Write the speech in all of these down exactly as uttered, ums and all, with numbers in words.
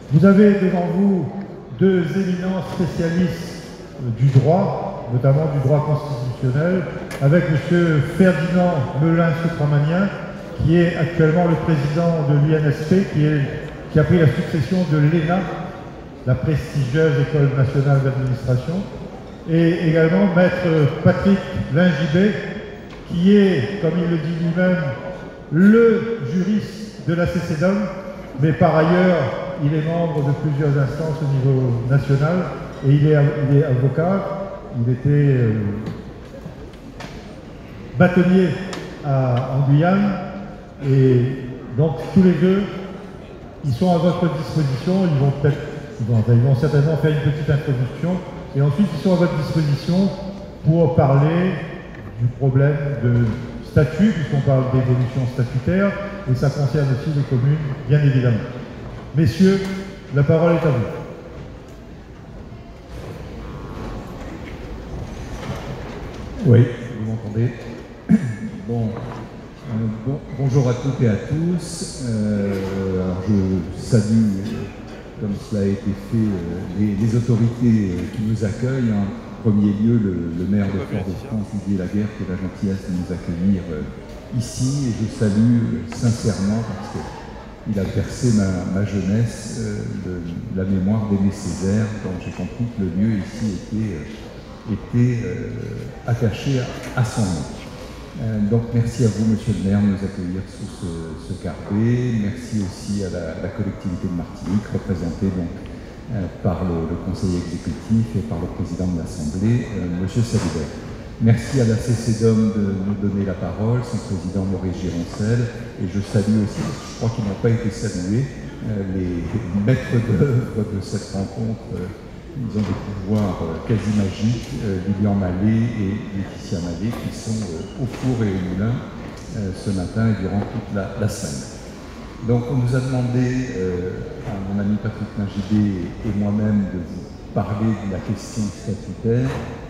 Vous avez devant vous deux éminents spécialistes du droit, notamment du droit constitutionnel, avec M. Ferdinand Melin-Soutramanien, qui est actuellement le président de l'I N S P, qui, est, qui a pris la succession de l'E N A, la prestigieuse École nationale d'administration, et également Maître Patrick Lingibé, qui est, comme il le dit lui-même, le juriste de la C C D O M, mais par ailleurs, il est membre de plusieurs instances au niveau national, et il est, il est avocat. Il était euh, bâtonnier à, en Guyane, et donc tous les deux, ils sont à votre disposition. Ils vont peut-être, ils vont, ils vont certainement faire une petite introduction, et ensuite ils sont à votre disposition pour parler du problème de statut, puisqu'on parle d'évolution statutaire, et ça concerne aussi les communes, bien évidemment. Messieurs, la parole est à vous. Oui, vous m'entendez. Bon, euh, bon, bonjour à toutes et à tous. Euh, alors je salue, comme cela a été fait, euh, les, les autorités euh, qui nous accueillent. En premier lieu, le, le maire de Fort-de-France, Didier Laguerre, qui a la gentillesse de nous accueillir euh, ici. Et je salue euh, sincèrement, parce qu'il a bercé ma, ma jeunesse, euh, le, la mémoire d'Aimé Césaire, dont j'ai compris que le lieu ici était... Euh, était euh, attaché à, à son nom. Euh, donc merci à vous, monsieur le maire, de nous accueillir sous ce, ce carpet. Merci aussi à la, la collectivité de Martinique, représentée donc euh, par le, le conseil exécutif et par le président de l'Assemblée, euh, monsieur Salibert. Merci à la C C D O M de nous donner la parole, son président Maurice Gironcel, et je salue aussi, je crois qu'ils n'ont pas été salués, euh, les maîtres d'œuvre de cette rencontre. Euh, Ils ont des pouvoirs euh, quasi magiques, euh, Lilian Mallet et Laetitia Mallet, qui sont euh, au four et au moulin euh, ce matin et durant toute la, la semaine. Donc on nous a demandé, euh, à mon ami Patrick Lingibé et moi-même, de vous parler de la question statutaire.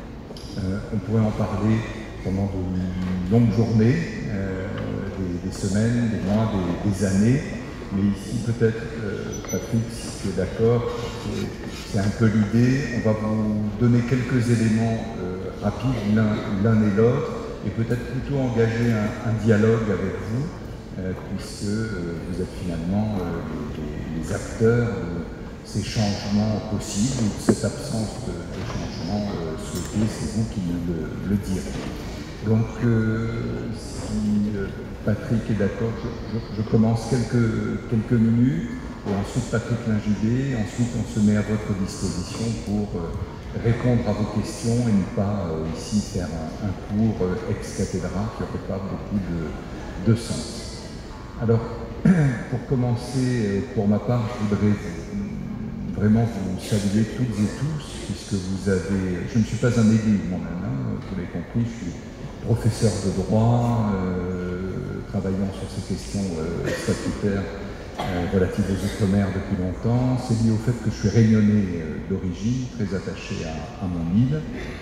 Euh, on pourrait en parler pendant de longues journées, euh, des, des semaines, des mois, des, des années. Mais ici, peut-être, euh, Patrick, si tu es d'accord, c'est un peu l'idée. On va vous donner quelques éléments euh, rapides l'un et l'autre, et peut-être plutôt engager un, un dialogue avec vous, euh, puisque euh, vous êtes finalement euh, les, les acteurs de ces changements possibles, ou de cette absence de, de changement euh, souhaité. C'est vous qui nous le, le direz. Donc, euh, si euh, Patrick est d'accord, je, je, je commence quelques, quelques minutes, et ensuite Patrick Lingibé, ensuite on se met à votre disposition pour euh, répondre à vos questions et ne pas euh, ici faire un, un cours euh, ex cathedra qui n'aurait pas beaucoup de, de sens. Alors, pour commencer, pour ma part, je voudrais vraiment vous saluer toutes et tous, puisque vous avez... Je ne suis pas un élu moi-même, hein, vous l'avez compris, je suis professeur de droit, euh, travaillant sur ces questions euh, statutaires euh, relatives aux Outre-mer depuis longtemps. C'est lié au fait que je suis réunionnais euh, d'origine, très attaché à, à mon île,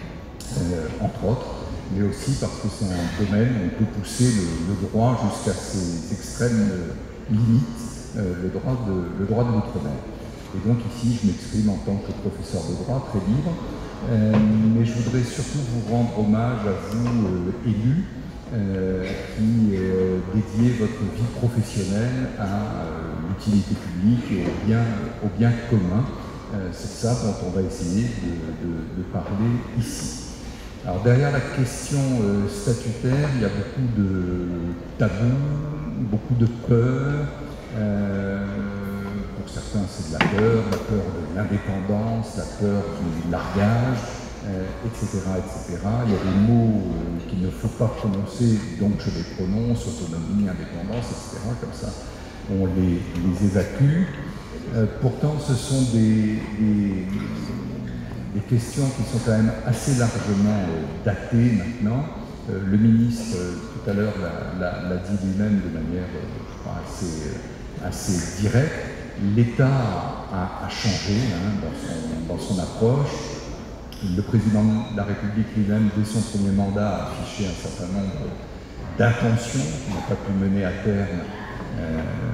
euh, entre autres, mais aussi parce que c'est un domaine où on peut pousser le, le droit jusqu'à ses extrêmes euh, limites, euh, le droit de, le droit de l'Outre-mer. Et donc ici, je m'exprime en tant que professeur de droit, très libre. Euh, mais je voudrais surtout vous rendre hommage à vous, euh, élus, euh, qui euh, dédiez votre vie professionnelle à euh, l'utilité publique et au bien, au bien commun. Euh, C'est ça dont on va essayer de, de, de parler ici. Alors derrière la question euh, statutaire, il y a beaucoup de tabous, beaucoup de peurs. Euh, Pour certains, c'est de la peur, la peur de l'indépendance, la peur du largage, euh, et cetera, et cetera. Il y a des mots euh, qu'il ne faut pas prononcer, donc je les prononce, autonomie, indépendance, et cetera. Comme ça, on les, les évacue. Euh, pourtant, ce sont des, des, des questions qui sont quand même assez largement euh, datées maintenant. Euh, le ministre, euh, tout à l'heure, l'a dit lui-même de manière, euh, je crois, assez, euh, assez directe. L'État a, a changé hein, dans, son, dans son approche. Le président de la République lui-même, dès son premier mandat, a affiché un certain nombre d'intentions qu'il n'a pas pu mener à terme euh,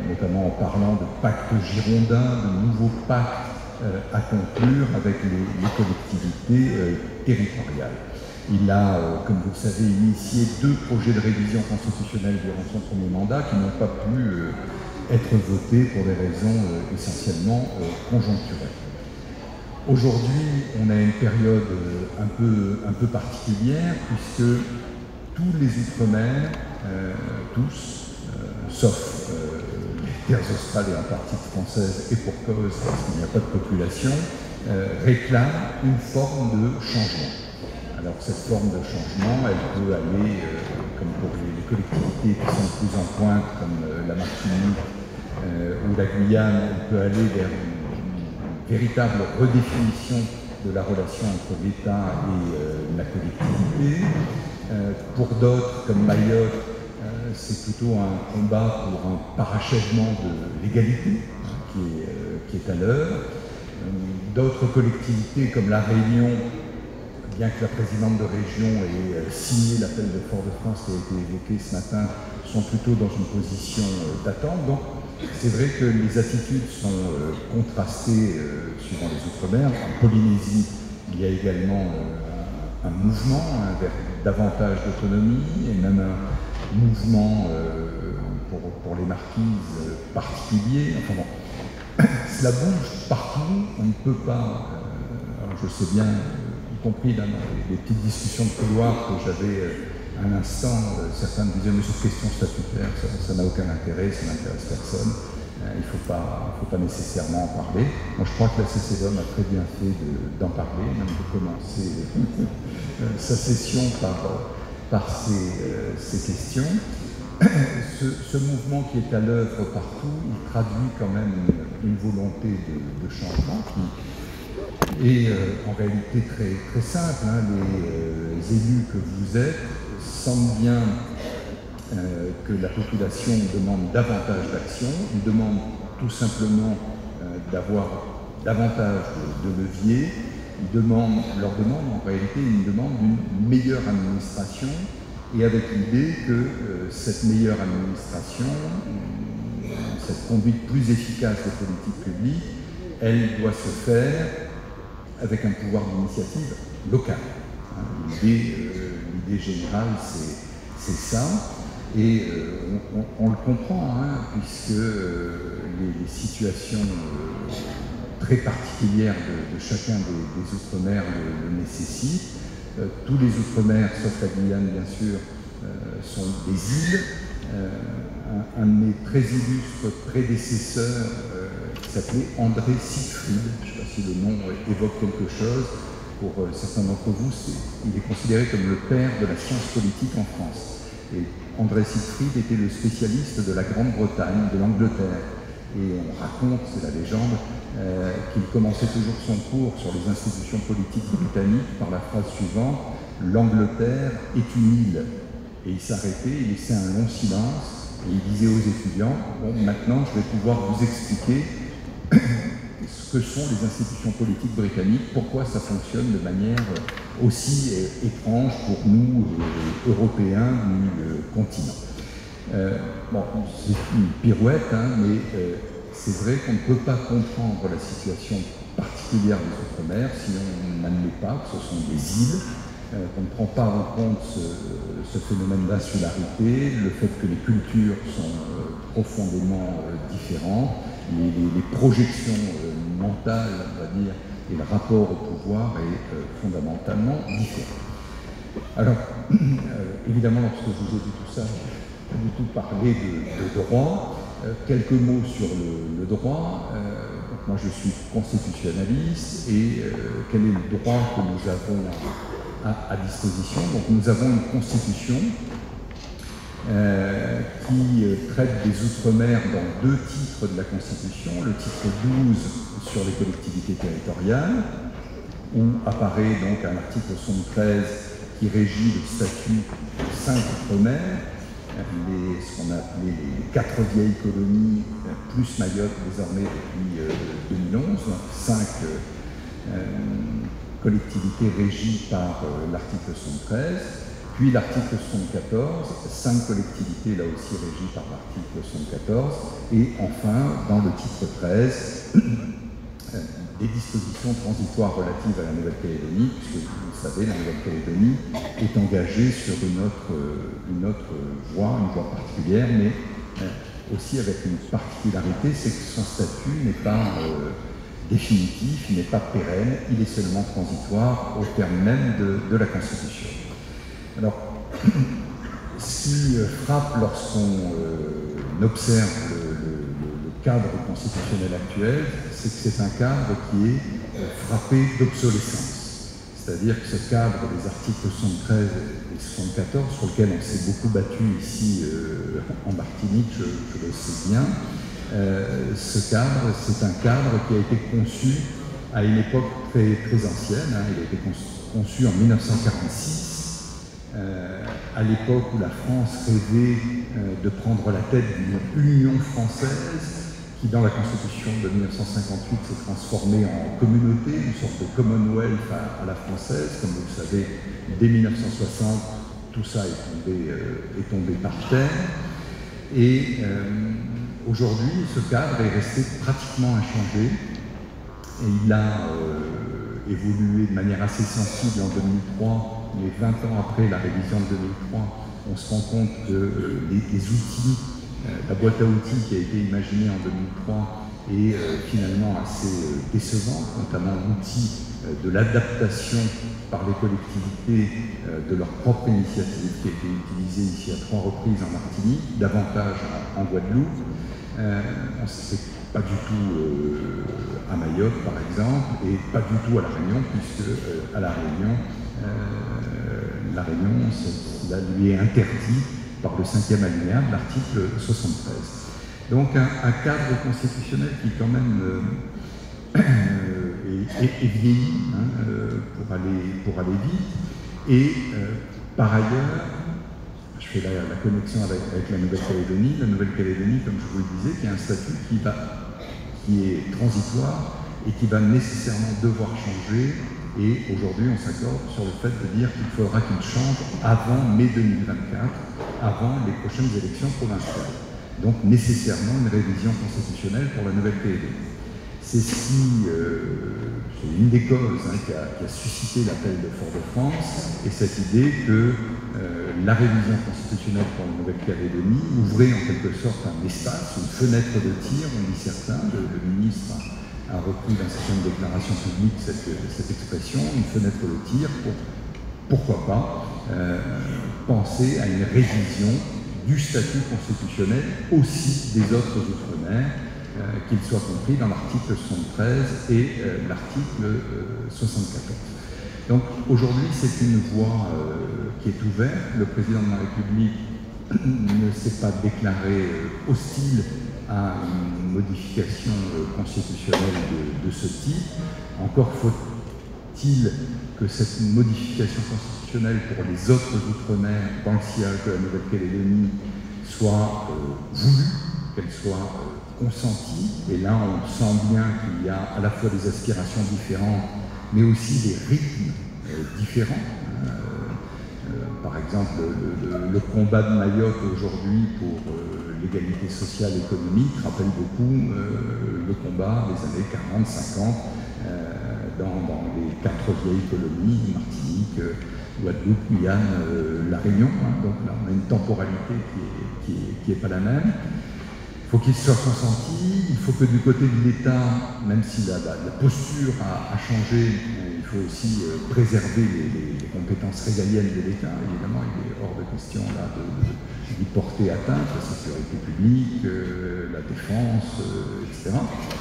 notamment en parlant de pacte girondin, de nouveaux pactes euh, à conclure avec les, les collectivités euh, territoriales. Il a, euh, comme vous le savez, initié deux projets de révision constitutionnelle durant son premier mandat qui n'ont pas pu euh, être votés pour des raisons euh, essentiellement euh, conjoncturelles. Aujourd'hui, on a une période euh, un peu, un peu particulière puisque tous les Outre-mer, euh, tous, euh, sauf euh, les terres australes et Antarctique françaises, et pour cause, parce qu'il n'y a pas de population, euh, réclament une forme de changement. Alors cette forme de changement, elle peut aller, euh, comme pour les collectivités qui sont plus en pointe, comme euh, la Martinique euh, ou la Guyane, elle peut aller vers une, une véritable redéfinition de la relation entre l'État et euh, la collectivité. Euh, pour d'autres, comme Mayotte, euh, c'est plutôt un combat pour un parachèvement de l'égalité hein, qui, euh, qui est à l'œuvre. Euh, d'autres collectivités, comme La Réunion, bien que la présidente de région ait euh, signé l'appel de Fort-de-France qui a été évoqué ce matin, sont plutôt dans une position euh, d'attente. Donc, c'est vrai que les attitudes sont euh, contrastées euh, suivant les Outre-mer. En Polynésie, il y a également euh, un, un mouvement hein, vers davantage d'autonomie et même un mouvement euh, pour, pour les marquises euh, particulier. Enfin bon, cela bouge partout, on ne peut pas, euh, alors je sais bien, euh, y compris dans les, les petites discussions de couloir que j'avais euh, un instant, euh, certains me disaient mais cette question statutaire, ça n'a aucun intérêt, ça n'intéresse personne. Il ne faut pas, faut pas nécessairement en parler. Moi, je crois que la C C D O M a très bien fait d'en de, parler, même de commencer sa session par, par ces, euh, ces questions. Ce, ce mouvement qui est à l'œuvre partout, il traduit quand même une, une volonté de, de changement qui est euh, en réalité très, très simple. Hein. Les, euh, les élus que vous êtes sentent bien Euh, que la population demande davantage d'action, ils demandent tout simplement euh, d'avoir davantage de, de leviers, ils demandent, leur demande en réalité une demande d'une meilleure administration et avec l'idée que euh, cette meilleure administration, euh, cette conduite plus efficace des politiques publiques, elle doit se faire avec un pouvoir d'initiative local. Hein, l'idée, euh, l'idée générale, c'est ça. Et euh, on, on, on le comprend, hein, puisque euh, les, les situations euh, très particulières de, de chacun des, des Outre-mer le, le nécessitent. Euh, tous les Outre-mer, sauf la Guyane bien sûr, euh, sont des îles. Euh, un, un de mes très illustres prédécesseurs, euh, qui s'appelait André Siegfried, je ne sais pas si le nom évoque quelque chose, pour euh, certains d'entre vous, il est considéré comme le père de la science politique en France. Et André Siegfried était le spécialiste de la Grande-Bretagne, de l'Angleterre. Et on raconte, c'est la légende, euh, qu'il commençait toujours son cours sur les institutions politiques britanniques par la phrase suivante « L'Angleterre est une île ». Et il s'arrêtait, il laissait un long silence, et il disait aux étudiants « Bon, maintenant je vais pouvoir vous expliquer ce que sont les institutions politiques britanniques, pourquoi ça fonctionne de manière aussi euh, étrange pour nous, euh, Européens du euh, continent. Euh, bon, c'est une pirouette, hein, mais euh, c'est vrai qu'on ne peut pas comprendre la situation particulière des Outre-mer si on n'admet pas que ce sont des îles, euh, qu'on ne prend pas en compte ce, ce phénomène d'insularité, le fait que les cultures sont euh, profondément euh, différentes, les, les, les projections euh, mentales, on va dire, et le rapport au pouvoir est euh, fondamentalement différent. Alors, euh, évidemment, lorsque je vous ai dit tout ça, je n'ai pas du tout parlé de, de droit. Euh, quelques mots sur le, le droit. Euh, donc moi, je suis constitutionnaliste et euh, quel est le droit que nous avons à, à disposition? Donc, nous avons une constitution Euh, qui euh, traite des Outre-mer dans deux titres de la Constitution, le titre douze sur les collectivités territoriales, où apparaît donc un article soixante-treize qui régit le statut de cinq Outre-mer, ce qu'on a appelé les quatre vieilles colonies, plus Mayotte désormais depuis euh, deux mille onze, donc cinq euh, collectivités régies par euh, l'article soixante-treize. Puis l'article soixante-quatorze, cinq collectivités là aussi régies par l'article soixante-quatorze, et enfin dans le titre treize, des dispositions transitoires relatives à la Nouvelle-Calédonie, puisque vous le savez, la Nouvelle-Calédonie est engagée sur une autre, une autre voie, une voie particulière, mais aussi avec une particularité, c'est que son statut n'est pas euh, définitif, il n'est pas pérenne, il est seulement transitoire au terme même de, de la Constitution. Alors, ce qui frappe lorsqu'on euh, observe le, le, le cadre constitutionnel actuel, c'est que c'est un cadre qui est euh, frappé d'obsolescence. C'est-à-dire que ce cadre des articles soixante-treize et soixante-quatorze, sur lequel on s'est beaucoup battu ici euh, en Martinique, je, je le sais bien, euh, ce cadre, c'est un cadre qui a été conçu à une époque très, très ancienne, hein, il a été conçu, conçu en mille neuf cent quarante-six, Euh, à l'époque où la France rêvait euh, de prendre la tête d'une Union française qui, dans la Constitution de mille neuf cent cinquante-huit, s'est transformée en communauté, une sorte de Commonwealth à, à la française. Comme vous le savez, dès mille neuf cent soixante, tout ça est tombé, euh, est tombé par terre. Et euh, aujourd'hui, ce cadre est resté pratiquement inchangé. Et il a euh, évolué de manière assez sensible en deux mille trois. Mais vingt ans après la révision de deux mille trois, on se rend compte que euh, les, les outils, euh, la boîte à outils qui a été imaginée en deux mille trois est euh, finalement assez euh, décevante, notamment l'outil euh, de l'adaptation par les collectivités euh, de leur propre initiative qui a été utilisée ici à trois reprises en Martinique, davantage en, en Guadeloupe. Euh, on sait pas du tout euh, à Mayotte par exemple, et pas du tout à La Réunion, puisque euh, à La Réunion, Euh, la Réunion, cela lui est interdit par le cinquième alinéa de l'article soixante-treize. Donc un, un cadre constitutionnel qui quand même euh, est, est, est vieilli hein, euh, pour, aller, pour aller vite. Et euh, par ailleurs, je fais la, la connexion avec, avec la Nouvelle-Calédonie, la Nouvelle-Calédonie, comme je vous le disais, qui a un statut qui, va, qui est transitoire et qui va nécessairement devoir changer. Et aujourd'hui, on s'accorde sur le fait de dire qu'il faudra qu'il change avant mai deux mille vingt-quatre, avant les prochaines élections provinciales. Donc nécessairement une révision constitutionnelle pour la Nouvelle-Calédonie. C'est ce qui, euh, c'est une des causes hein, qui, a, qui a suscité l'appel de Fort-de-France, et cette idée que euh, la révision constitutionnelle pour la Nouvelle-Calédonie ouvrait en quelque sorte un espace, une fenêtre de tir, on dit certains, le, le ministre a repris dans certaines déclarations publiques cette, cette expression, une fenêtre de tir pour, pourquoi pas, euh, penser à une révision du statut constitutionnel aussi des autres outre-mer, euh, qu'il soit compris dans l'article soixante-treize et euh, l'article euh, soixante-quatorze. Donc aujourd'hui, c'est une voie euh, qui est ouverte. Le président de la République ne s'est pas déclaré euh, hostile à une modification constitutionnelle de, de ce type. Encore faut-il que cette modification constitutionnelle pour les autres outre-mer dans le sillage de la Nouvelle-Calédonie soit euh, voulue, qu'elle soit euh, consentie. Et là, on sent bien qu'il y a à la fois des aspirations différentes, mais aussi des rythmes euh, différents. Euh, euh, par exemple, le, le, le combat de Mayotte aujourd'hui pour euh, l'égalité sociale et économique rappelle beaucoup euh, le combat des années quarante cinquante euh, dans, dans les quatre vieilles colonies, Martinique, euh, Guadeloupe, Guyane, euh, La Réunion. Hein, donc là, on a une temporalité qui n'est qui est, qui est pas la même. Il faut qu'il soit consenti, il faut que du côté de l'État, même si la, la, la posture a, a changé, il faut aussi euh, préserver les, les, les compétences régaliennes de l'État. Évidemment, il est hors de question là de, de d'y porter atteinte, la sécurité publique, euh, la défense, euh, et cetera.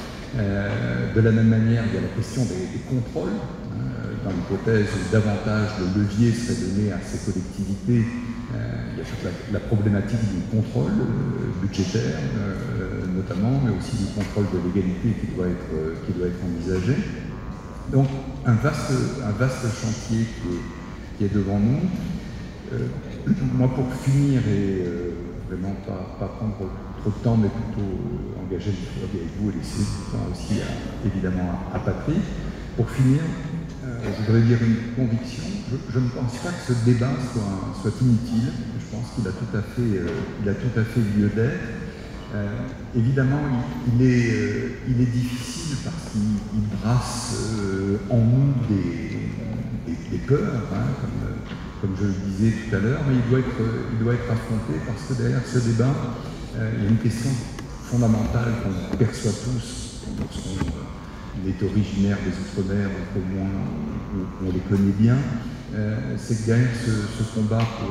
Euh, de la même manière, il y a la question des, des contrôles. Hein, dans l'hypothèse où davantage de levier serait donné à ces collectivités, euh, il y a toute la, la problématique du contrôle euh, budgétaire, euh, notamment, mais aussi du contrôle de l'égalité qui doit être, euh, qui doit être envisagé. Donc, un vaste, un vaste chantier qui est, qui est devant nous. Euh, moi, pour finir, et euh, vraiment pas, pas prendre trop de temps, mais plutôt euh, engager le dialogue avec vous et laisser du temps aussi, à, évidemment, à, à Patrick. Pour finir, euh, je voudrais dire une conviction. Je, je ne pense pas que ce débat soit, soit inutile. Je pense qu'il a tout à fait, euh, il a tout à fait lieu d'être. Euh, évidemment, il, il, est, euh, il est difficile parce qu'il brasse euh, en nous des, des, des peurs, hein, comme, comme je le disais tout à l'heure, mais il doit, être, il doit être affronté parce que derrière ce débat, euh, il y a une question fondamentale qu'on perçoit tous lorsqu'on est originaire des Outre-mer, ou au moins on, on les connaît bien, euh, c'est que derrière ce, ce combat pour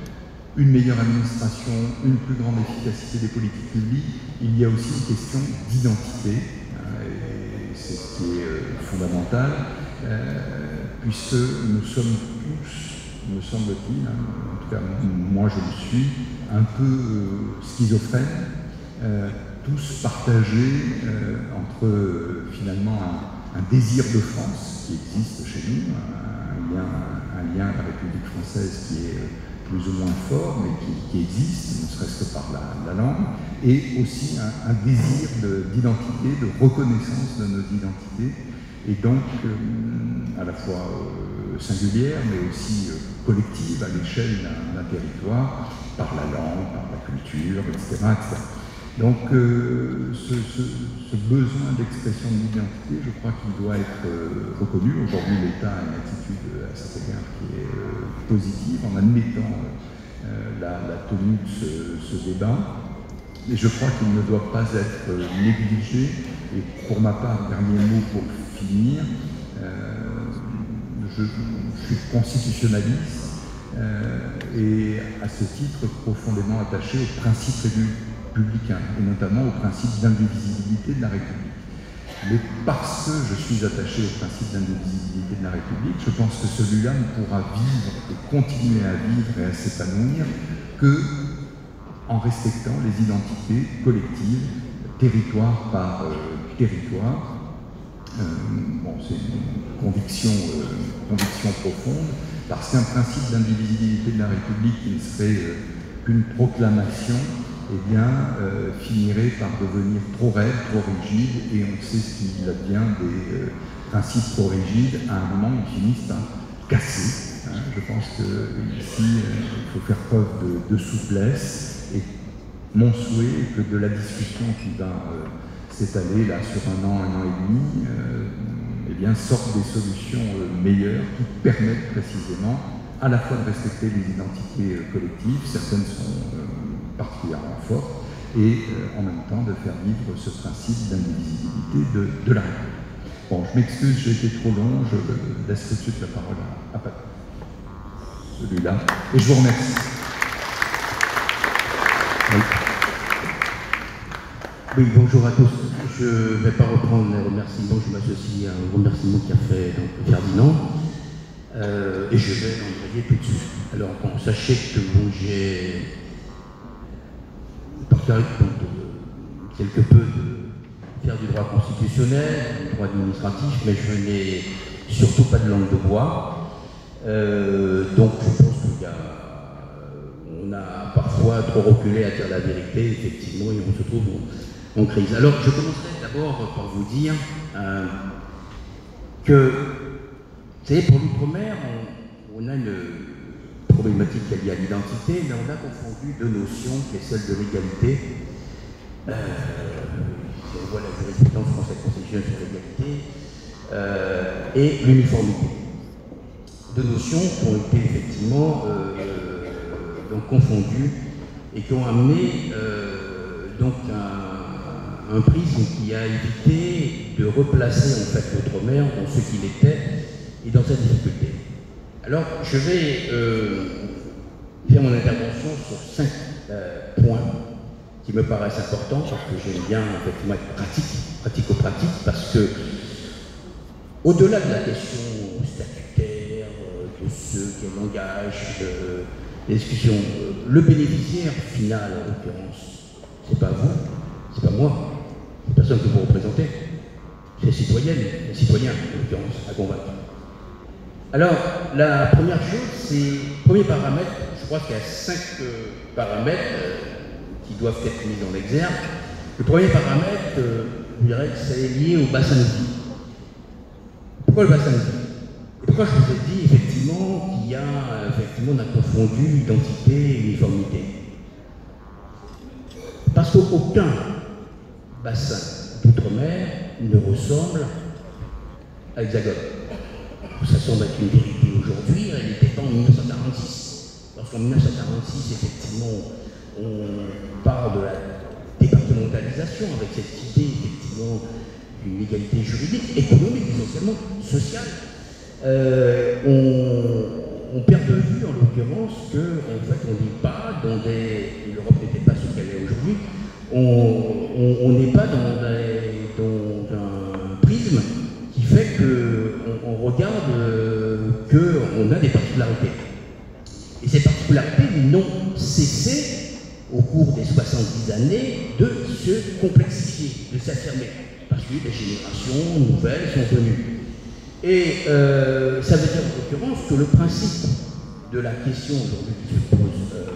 une meilleure administration, une plus grande efficacité des politiques publiques, il y a aussi une question d'identité, euh, et c'est ce qui est euh, fondamental, euh, puisque nous sommes tous, me semble-t-il, hein, en tout cas moi je le suis, un peu euh, schizophrènes, euh, tous partagés euh, entre euh, finalement un, un désir de France qui existe chez nous, un lien, un lien à la République française qui est euh, plus ou moins fort, mais qui, qui existe, ne serait-ce que par la, la langue, et aussi un, un désir d'identité, de, de reconnaissance de nos identités, et donc euh, à la fois euh, singulière, mais aussi euh, collective à l'échelle d'un territoire, par la langue, par la culture, et cetera et cetera. Donc euh, ce, ce, ce besoin d'expression de l'identité, je crois qu'il doit être euh, reconnu. Aujourd'hui, l'État a une attitude à cet égard qui est euh, positive en admettant euh, la, la tenue de ce, ce débat. Et je crois qu'il ne doit pas être euh, négligé. Et pour ma part, dernier mot pour finir, euh, je, je suis constitutionnaliste euh, et à ce titre profondément attaché aux principes républicains et notamment au principe d'indivisibilité de la République. Mais parce que je suis attaché au principe d'indivisibilité de la République, je pense que celui-là ne pourra vivre et continuer à vivre et à s'épanouir que en respectant les identités collectives, territoire par euh, territoire. Euh, bon, c'est une conviction, euh, conviction profonde, parce qu'un principe d'indivisibilité de la République qui ne serait euh, qu'une proclamation, eh bien, euh, finirait par devenir trop raide, trop rigide, et on sait ce qu'il advient des euh, principes trop rigides. À un moment, ils finissent par casser. Hein. Je pense qu'ici, euh, il faut faire preuve de, de souplesse, et mon souhait est que de la discussion qui va euh, s'étaler là sur un an, un an et demi, euh, eh bien, sortent des solutions euh, meilleures qui permettent précisément à la fois de respecter les identités euh, collectives, certaines sont euh, particulièrement fortes, et euh, en même temps de faire vivre ce principe d'indivisibilité de, de la République. Bon, je m'excuse, j'ai été trop long, je laisse tout de suite la parole à, à Patrick. Celui-là, et je vous remercie. Oui. Oui, bonjour à tous. Je ne vais pas reprendre les remerciements, je m'associe à un remerciement qu'a fait donc, Ferdinand, euh, et je vais l'envoyer tout de suite. Alors, bon, sachez que bon, j'ai partagé quelque peu de faire du droit constitutionnel, du droit administratif, mais je n'ai surtout pas de langue de bois. Euh, donc, je pense qu'il y a on a parfois trop reculé à dire la vérité, effectivement, et on se trouve en, en crise. Alors, je commencerai d'abord par vous dire euh, que, vous savez, pour l'outre-mer, on, on a une problématique qui est liée à l'identité, mais on a confondu deux notions, qui est celle de l'égalité. Euh, on voit la jurisprudence française constitutionnelle sur l'égalité, euh, et l'uniformité. Deux notions qui ont été effectivement euh, donc confondus et qui ont amené euh, donc un, un prisme qui a évité de replacer en fait l'outre-mer dans ce qu'il était et dans sa difficulté. Alors je vais euh, faire mon intervention sur cinq euh, points qui me paraissent importants parce que j'aime bien effectivement être pratique, pratico-pratique, parce que au-delà de la question statutaire, de ceux qui l'engagent, de les discussions, le bénéficiaire final, en l'occurrence, c'est pas vous, c'est pas moi, c'est personne que vous représentez, c'est les citoyennes, les citoyens, en l'occurrence, à convaincre. Alors, la première chose, c'est, premier paramètre, je crois qu'il y a cinq euh, paramètres euh, qui doivent être mis en exergue. Le premier paramètre, euh, je dirais que c'est lié au bassin de vie. Pourquoi le bassin de vie? pourquoi je vous ai dit effectivement qu'il y a, effectivement, on a confondu identité et uniformité? Parce qu'aucun bassin d'outre-mer ne ressemble à l'Hexagone. Ça semble être une vérité aujourd'hui, elle n'était pas en mille neuf cent quarante-six. Lorsqu'en mille neuf cent quarante-six, effectivement, on parle de la départementalisation avec cette idée, effectivement, d'une égalité juridique, économique, essentiellement sociale, euh, on, on perd de vue, en l'occurrence, qu'en fait, on n'est pas dans des... L'Europe n'était pas ce qu'elle est aujourd'hui, on n'est pas dans, des, dans un prisme qui fait qu'on on regarde euh, qu'on a des particularités. Et ces particularités n'ont cessé, au cours des soixante-dix années, de se complexifier, de s'affirmer, parce que les générations nouvelles sont venues. Et euh, ça veut dire en l'occurrence que le principe de la question aujourd'hui qui se pose euh,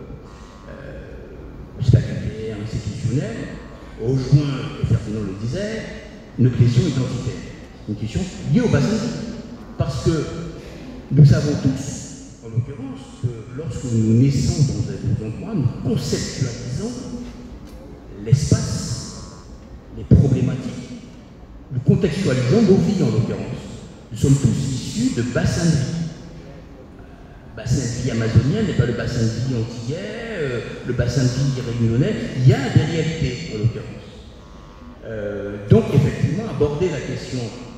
euh, statutaire, institutionnelle, rejoint, et Ferdinand le disait, une question identitaire, une question liée au bassin de vie. Parce que nous savons tous, en l'occurrence, que lorsque nous naissons dans un endroit, nous conceptualisons l'espace, les problématiques, nous contextualisons nos vies en l'occurrence. Nous sommes tous issus de bassins de vie. Le bassin de vie amazonien n'est pas le bassin de vie antillais, euh, le bassin de vie réunionnais, il y a des réalités en l'occurrence. Euh, donc effectivement, aborder la question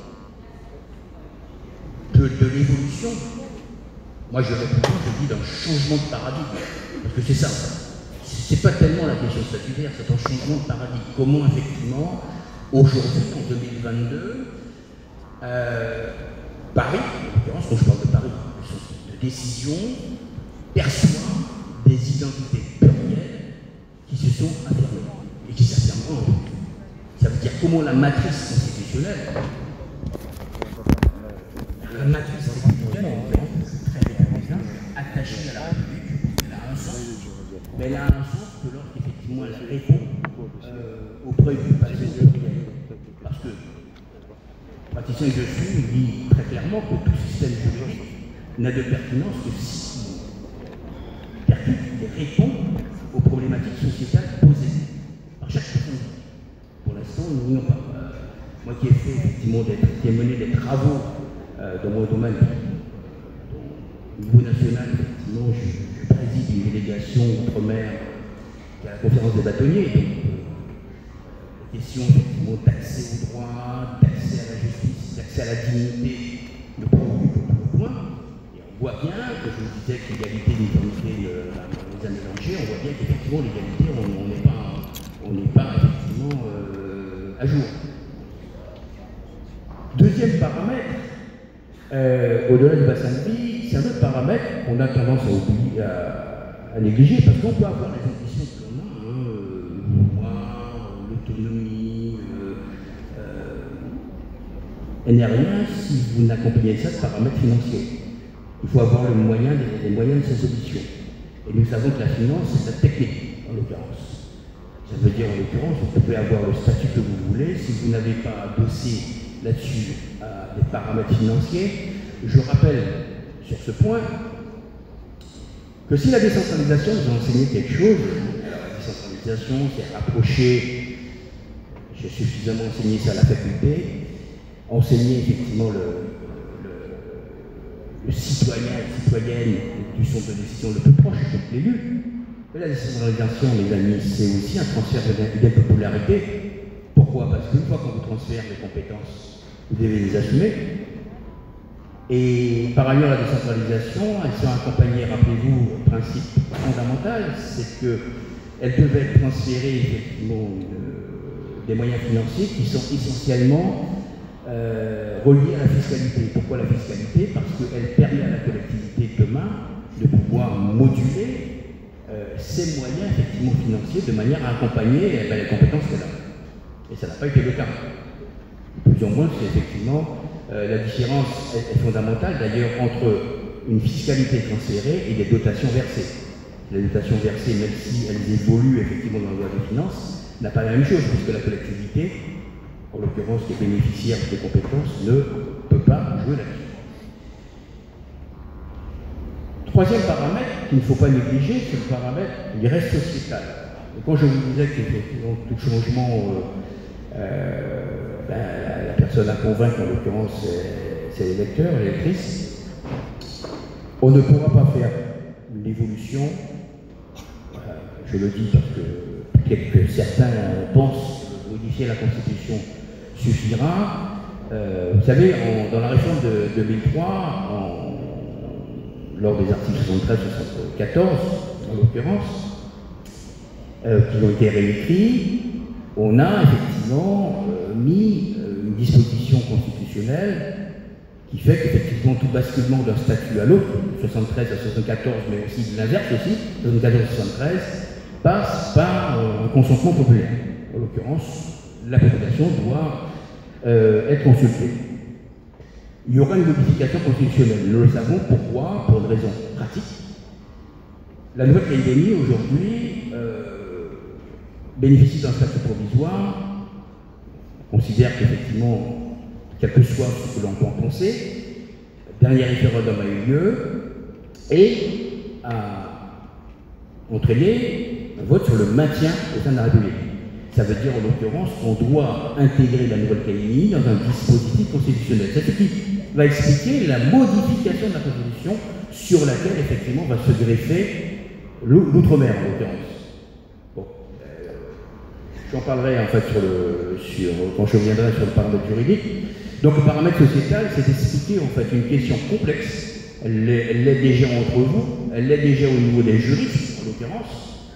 de, de l'évolution, moi je réponds, je dis d'un changement de paradigme, parce que c'est ça. C'est pas tellement la question statutaire, c'est un changement de paradigme. Comment effectivement, aujourd'hui, en deux mille vingt-deux, euh, Paris, en l'occurrence, quand je parle de Paris, de décision, perçoit des identités plurielles qui se sont affirmées et qui s'affirmeront. Ça veut dire comment la matrice constitutionnelle, la matrice constitutionnelle, très républicaine, attachée à la République, elle a un sens, mais elle a un sens que lorsqu'effectivement elle répond euh, aux préoccupations plurielles. Parce que le praticien que je suis dit très clairement que tout système juridique n'a de pertinence que si il répond aux problématiques sociétales posées par chaque personne. Pour l'instant, nous n'y sommes pas. Euh, moi qui ai fait effectivement des, qui ai mené des travaux euh, dans mon domaine, au niveau national, effectivement, je, je préside une délégation outre-mer qui est à la conférence des bâtonniers. Donc, euh, la question effectivement d'accès au droit, d'accès à la justice, d'accès à la dignité nous préoccupe au plus loin. Et on voit bien que je vous disais que l'égalité et l'uniformité euh, les a mélangés, on voit bien qu'effectivement l'égalité, on n'est pas, on n'est pas effectivement euh, à jour. Deuxième paramètre, euh, au-delà du bassin de vie, c'est un autre paramètre qu'on a tendance à oublier, à, à négliger, parce qu'on peut avoir les ambitions que l'on a, hein, le pouvoir, l'autonomie, euh, euh, elle n'est rien si vous n'accompagnez ça de paramètres financiers. Il faut avoir le moyen, les, les moyens de sa solution. Et nous savons que la finance, c'est la technique, en l'occurrence. Ça veut dire, en l'occurrence, vous pouvez avoir le statut que vous voulez, si vous n'avez pas adossé là-dessus à des paramètres financiers. Je rappelle sur ce point que si la décentralisation nous a enseigné quelque chose, alors la décentralisation, c'est rapprocher, j'ai suffisamment enseigné ça à la faculté, enseigner effectivement le, le, le citoyen, la citoyenne du centre de décision le plus proche, donc l'élu. Mais la décentralisation, les amis, c'est aussi un transfert de popularité. Pourquoi? Parce qu'une fois qu'on vous transfère les compétences, vous devez les assumer. Et par ailleurs, la décentralisation, elle sera accompagnée, rappelez-vous, au principe fondamental, c'est qu'elle devait être transférée effectivement de, des moyens financiers qui sont essentiellement euh, reliés à la fiscalité. Pourquoi la fiscalité? Parce qu'elle permet à la collectivité demain de pouvoir moduler euh, ses moyens effectivement financiers de manière à accompagner eh bien, les compétences qu'elle a. Et ça n'a pas été le cas. Plus ou moins, c'est effectivement euh, la différence est, est fondamentale d'ailleurs entre une fiscalité transférée et des dotations versées. Les dotations versées, même si elles évoluent effectivement dans la loi des finances, n'a pas la même chose, puisque la collectivité, en l'occurrence qui est bénéficiaire des compétences, ne peut pas jouer la vie. Troisième paramètre qu'il ne faut pas négliger, c'est le paramètre du reste sociétal. Et quand je vous disais que tout changement, euh, euh, ben, la personne à convaincre, en l'occurrence, c'est les lecteurs, les lectrices, on ne pourra pas faire l'évolution, euh, je le dis parce que quelques, certains pensent modifier la Constitution suffira. Euh, vous savez, en, dans la réforme de deux mille trois, en, lors des articles soixante-treize soixante-quatorze, en l'occurrence, euh, qui ont été réécrits, on a effectivement euh, mis euh, une disposition constitutionnelle qui fait qu'effectivement tout basculement d'un statut à l'autre, soixante-treize à soixante-quatorze, mais aussi de l'inverse aussi, soixante-quatorze à soixante-treize, passe par euh, un consentement populaire. En l'occurrence, la population doit euh, être consultée. Il y aura une modification constitutionnelle. Nous le savons. Pourquoi? Pour une raison pratique. La Nouvelle-Calédonie, aujourd'hui, euh, bénéficie d'un statut provisoire. On considère qu'effectivement, quel que soit ce que l'on peut en penser, le dernier référendum a eu lieu et a entraîné un vote sur le maintien au sein de la République. Ça veut dire en l'occurrence qu'on doit intégrer la Nouvelle-Calédonie dans un dispositif constitutionnel. C'est ce qui va expliquer la modification de la Constitution sur laquelle effectivement va se greffer l'outre-mer en l'occurrence. Bon, euh, j'en parlerai en fait sur le, sur, quand je reviendrai sur le paramètre juridique. Donc le paramètre sociétal, c'est d'expliquer en fait une question complexe. Elle l'est déjà entre vous, elle l'est déjà au niveau des juristes en l'occurrence,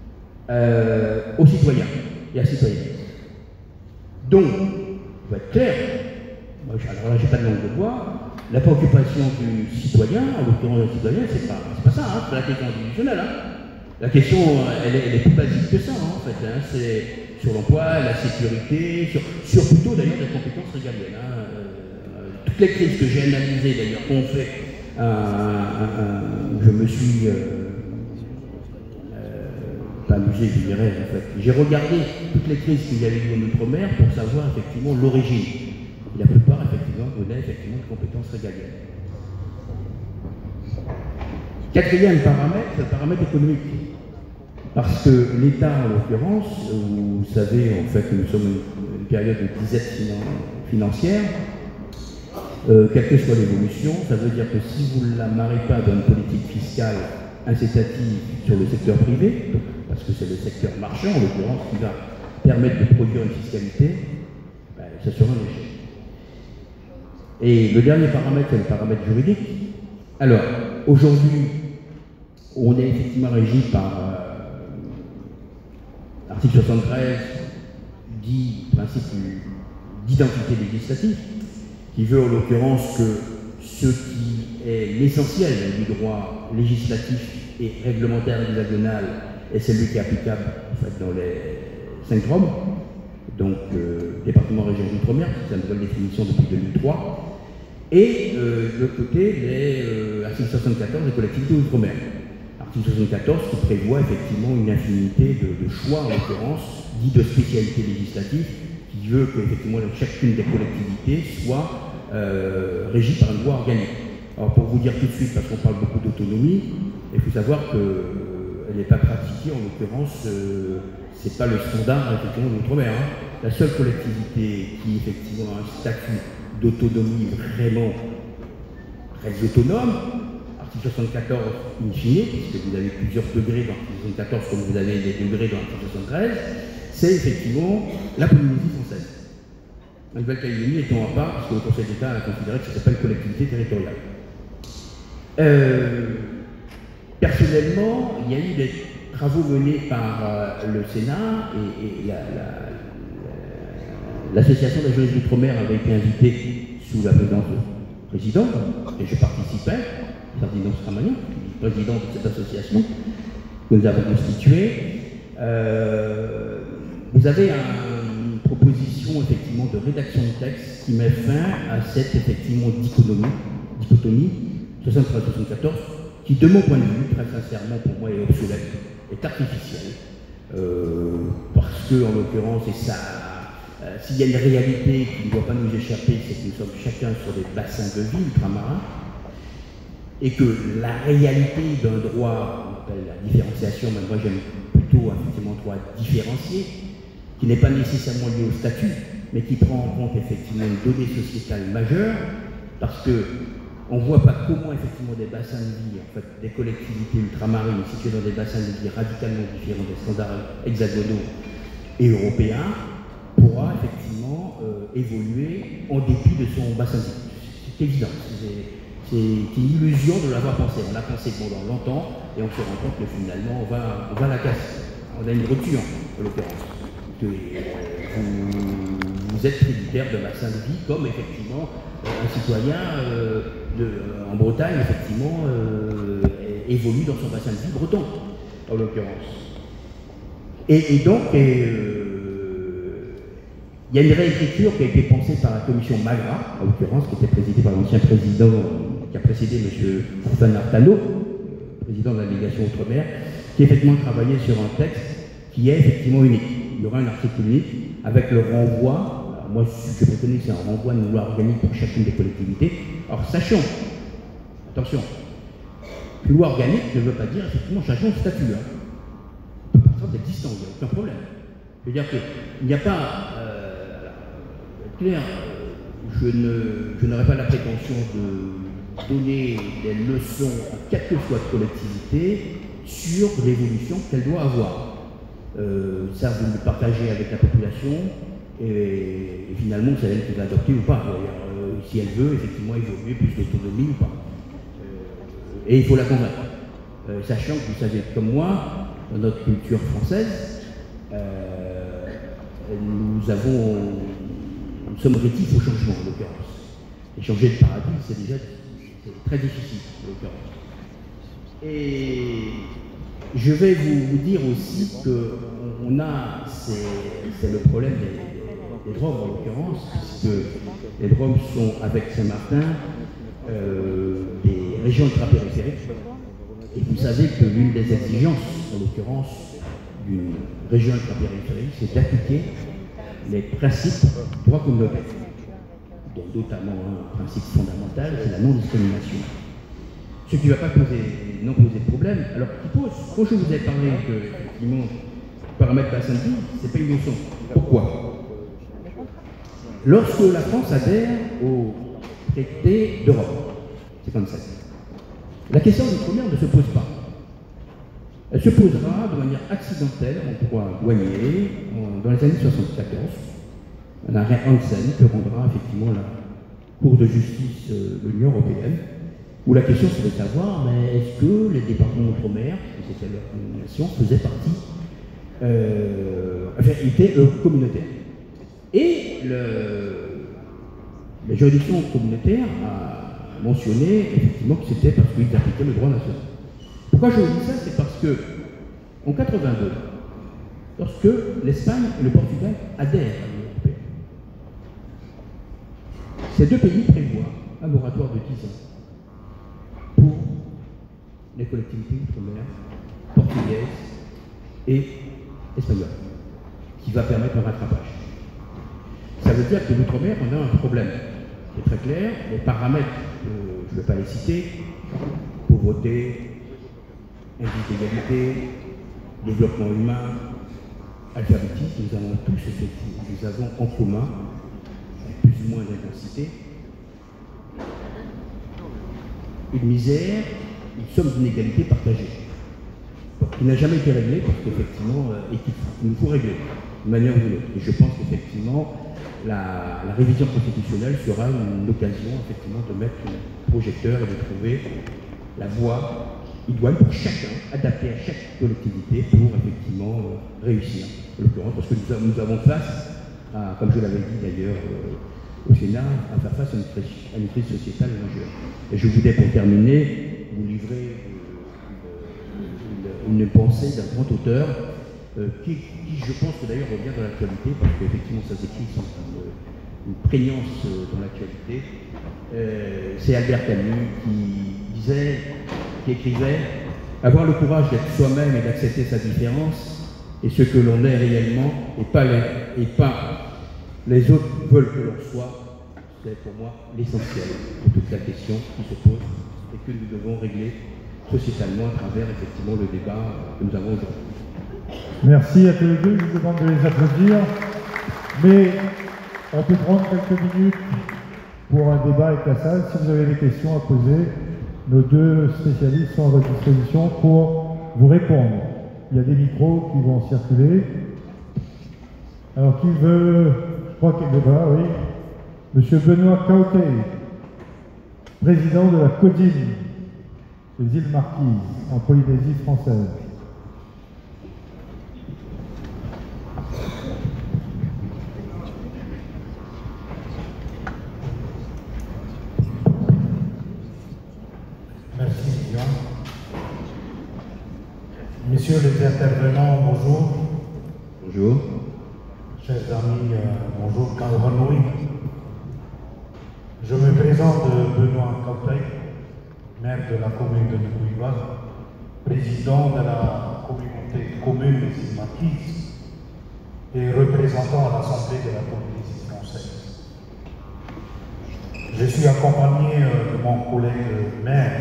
euh, aux citoyens et à citoyennes. Donc, il faut être clair, moi, alors là, j'ai pas de langue de bois, la préoccupation du citoyen, en l'occurrence du citoyen, c'est pas, pas ça, hein, c'est pas la question individuelle. Hein. La question, elle est, elle est plus basique que ça, hein, en fait. Hein, c'est sur l'emploi, la sécurité, sur, sur plutôt d'ailleurs les compétences régaliennes. Hein. Euh, toutes les crises que j'ai analysées, d'ailleurs, qu'on fait, euh, euh, euh, je me suis. Euh, pas amusé, je dirais, en fait. J'ai regardé toutes les crises qu'il y avait eu en Outre-mer pour savoir effectivement l'origine. La plupart, effectivement, venaient effectivement de compétences régaliennes. Quatrième paramètre, c'est le paramètre économique. Parce que l'État, en l'occurrence, vous savez, en fait, que nous sommes une, une période de disette financière, euh, quelle que soit l'évolution, ça veut dire que si vous ne l'amarrez pas dans une politique fiscale incitative sur le secteur privé, parce que c'est le secteur marchand, en l'occurrence, qui va permettre de produire une fiscalité, ben, ça sera un échec. Et le dernier paramètre, c'est le paramètre juridique. Alors, aujourd'hui, on est effectivement régi par euh, l'article soixante-treize, dit principe d'identité législative, qui veut en l'occurrence que ce qui est l'essentiel du droit législatif et réglementaire hexagonal est celui qui est applicable en fait, dans les cinq D R O M, donc euh, département, région d'outre-mer, c'est la nouvelle définition depuis deux mille trois, et euh, de l'autre côté, les euh, article soixante-quatorze des collectivités d'outre-mer. Article soixante-quatorze qui prévoit effectivement une infinité de, de choix, en l'occurrence, dit de spécialité législative, qui veut que effectivement, chacune des collectivités soit euh, régie par une loi organique. Alors pour vous dire tout de suite, parce qu'on parle beaucoup d'autonomie, il faut savoir qu'elle euh, n'est pas pratiquée, en l'occurrence, euh, c'est pas le standard effectivement de l'outre-mer. Hein. La seule collectivité qui effectivement a un statut d'autonomie vraiment très autonome, article soixante-quatorze in fine, puisque vous avez plusieurs degrés dans l'article soixante-quatorze comme vous avez des degrés dans l'article soixante-treize, c'est effectivement la Polynésie française. La Nouvelle-Calédonie étant à part, parce que le Conseil d'État a considéré que ce n'était pas une collectivité territoriale. Euh, personnellement, il y a eu des travaux menés par euh, le Sénat et, et l'association la, la, la, des juristes d'outre-mer avait été invitée sous la présidence du président, et je participais, Ferdinand Stramagnan, président de cette association que nous avons constituée. Euh, vous avez un, une proposition effectivement de rédaction de texte qui met fin à cette effectivement dichotomie, dichotomie soixante-treize soixante-quatorze, qui de mon point de vue, très sincèrement pour moi est obsolète, est artificielle, euh, parce que en l'occurrence, et ça, euh, s'il y a une réalité qui ne doit pas nous échapper, c'est que nous sommes chacun sur des bassins de vie ultramarins. et que la réalité d'un droit, on appelle la différenciation, mais moi j'aime plutôt effectivement un droit différencié, qui n'est pas nécessairement lié au statut, mais qui prend en compte effectivement une donnée sociétale majeure, parce que on ne voit pas comment effectivement des bassins de vie, en fait, des collectivités ultramarines situées dans des bassins de vie radicalement différents des standards hexagonaux et européens, pourra effectivement euh, évoluer en dépit de son bassin de vie. C'est évident. C'est une illusion de l'avoir pensé. On l'a pensé pendant longtemps et on se rend compte que finalement on va, on va la casser. On a une rupture, en l'occurrence. Vous, vous êtes tributaire de bassin de vie comme effectivement un citoyen euh, de, en Bretagne effectivement euh, évolue dans son bassin de vie breton, en l'occurrence. Et, et donc, et, euh, il y a une réécriture qui a été pensée par la commission Magra, en l'occurrence, qui était présidée par l'ancien président, qui a précédé M. Stéphane Artano, président de la délégation Outre-mer, qui a effectivement travaillé sur un texte qui est effectivement unique. Il y aura un article unique avec le renvoi, alors moi ce que je préconise c'est un renvoi de une loi organique pour chacune des collectivités. Alors sachant, attention, une loi organique ne veut pas dire effectivement changeons de statut. Hein. On peut partir d'existant, il n'y a aucun problème. Je veux dire qu'il n'y a pas, euh, clair, je ne, je n'aurais pas la prétention de donner des leçons à quelque soit de collectivité sur l'évolution qu'elle doit avoir. Euh, ça, vous le partagez avec la population et, et finalement, c'est elle qui va adopter ou pas. Euh, si elle veut, effectivement, évoluer plus d'autonomie ou pas. Euh, et il faut la convaincre. Euh, sachant que vous savez comme moi, dans notre culture française, euh, nous avons, nous sommes rétifs au changement, en l'occurrence. Et changer de paradigme, c'est déjà très difficile, en l'occurrence. Et je vais vous, vous dire aussi qu'on a, c'est le problème des, des Drômes en l'occurrence, puisque les Drômes sont, avec Saint-Martin, euh, des régions ultra-périphériques. Et vous savez que l'une des exigences, en l'occurrence, d'une région ultra-périphérique, c'est d'appliquer les principes du droit communautaire, dont notamment un principe fondamental, c'est la non-discrimination. Ce qui ne va pas poser, non poser de problème, alors qui pose, quand je vous ai parlé que, effectivement, paramètre bassin de vie, c'est pas une leçon. Pourquoi? Lorsque la France adhère au traité d'Europe, c'est comme ça. La question du premier ne se pose pas. Elle se posera de manière accidentelle en droit douanier dans les années soixante-quatorze, un arrêt Hansen que rendra effectivement la Cour de justice de l'Union européenne, où la question serait de savoir, mais est-ce que les départements d'outre-mer, qui c'était leur nomination, faisaient partie, euh, enfin, étaient euh, communautaires. Et le, la juridiction communautaire a mentionné effectivement que c'était parce qu'ils appliquaient le droit national. Pourquoi je vous dis ça? C'est parce que, en quatre-vingt-deux, lorsque l'Espagne et le Portugal adhèrent à l'Union européenne, ces deux pays prévoient un moratoire de dix ans pour les collectivités outre-mer portugaises et espagnoles, qui va permettre un rattrapage. Ça veut dire que l'outre-mer, on a un problème. C'est très clair, les paramètres, euh, je ne vais pas les citer, pauvreté, indice d'égalité, développement humain, alphabétisme, nous avons tous effectivement, nous avons en commun, avec plus ou moins d'intensité, une misère, une somme d'inégalités partagées. Donc, qui n'a jamais été réglée parce qu'effectivement, euh, et qu'il nous faut régler d'une manière ou d'une autre. Et je pense qu'effectivement, la, la révision constitutionnelle sera une occasion effectivement de mettre un projecteur et de trouver la voie idoine pour chacun, adaptée à chaque collectivité pour effectivement euh, réussir. En l'occurrence, parce que nous, nous avons face à, comme je l'avais dit d'ailleurs euh, au Sénat, à faire face à une crise, à une crise sociétale majeure. Et je voulais pour terminer vous livrer euh, une, une, une pensée d'un grand auteur euh, qui, qui, je pense que d'ailleurs revient dans l'actualité, parce qu'effectivement ça s'écrit sans une, une prégnance euh, dans l'actualité. Euh, C'est Albert Camus qui disait, qui écrivait « Avoir le courage d'être soi-même et d'accepter sa différence, et ce que l'on est réellement, et pas les, et pas les autres veulent que l'on soit, c'est pour moi l'essentiel de toute la question qui se pose et que nous devons régler sociétalement à travers effectivement le débat que nous avons aujourd'hui. Merci à tous les deux, je vous demande de les applaudir. Mais on peut prendre quelques minutes pour un débat avec la salle. Si vous avez des questions à poser, nos deux spécialistes sont à votre disposition pour vous répondre. Il y a des micros qui vont circuler. Alors qui veut, je crois qu'il est là, oui. Monsieur Benoît Cautey, président de la CODIM, les îles Marquises, en Polynésie française. Merci, Lilian. Messieurs les intervenants, bonjour. Bonjour. Chers amis, euh, bonjour, Kauhanui. Je me présente euh, Benoît Cautey, maire de la commune de Nukuiva, président de la communauté commune des îles Marquises et représentant à l'Assemblée de la Polynésie française. Je suis accompagné euh, de mon collègue maire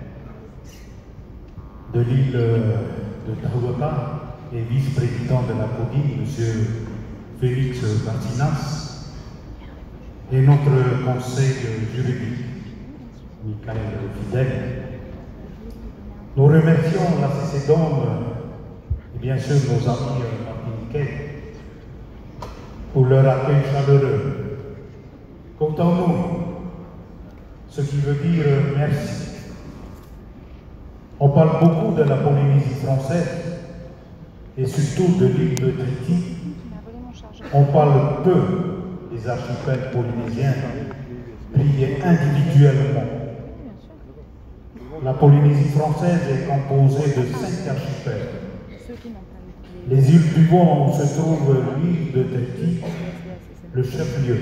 de l'île de Tahuata et vice-président de la CODIM, M. Félix Martinas, et notre conseil juridique, Michael Fidel. Nous remercions la C C D O M et bien sûr nos amis martiniquais pour leur accueil chaleureux. Comptons-nous, ce qui veut dire merci. On parle beaucoup de la Polynésie française et surtout de l'île de Tahiti. On parle peu des archipels polynésiens priés individuellement. La Polynésie française est composée de cinq archipels. Les îles Puvon où se trouve l'île de Tahiti, le chef-lieu.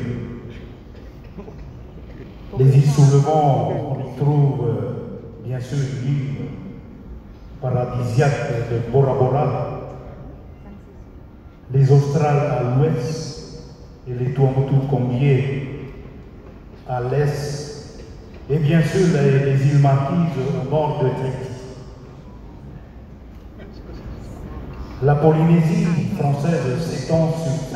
Les îles sous le vent, on y trouve bien sûr l'île paradisiaque de Bora Bora, les Australes à l'ouest et les Tuamotu Combiers à l'est, et bien sûr les, les îles Marquises au nord de Tahiti. La Polynésie française s'étend sur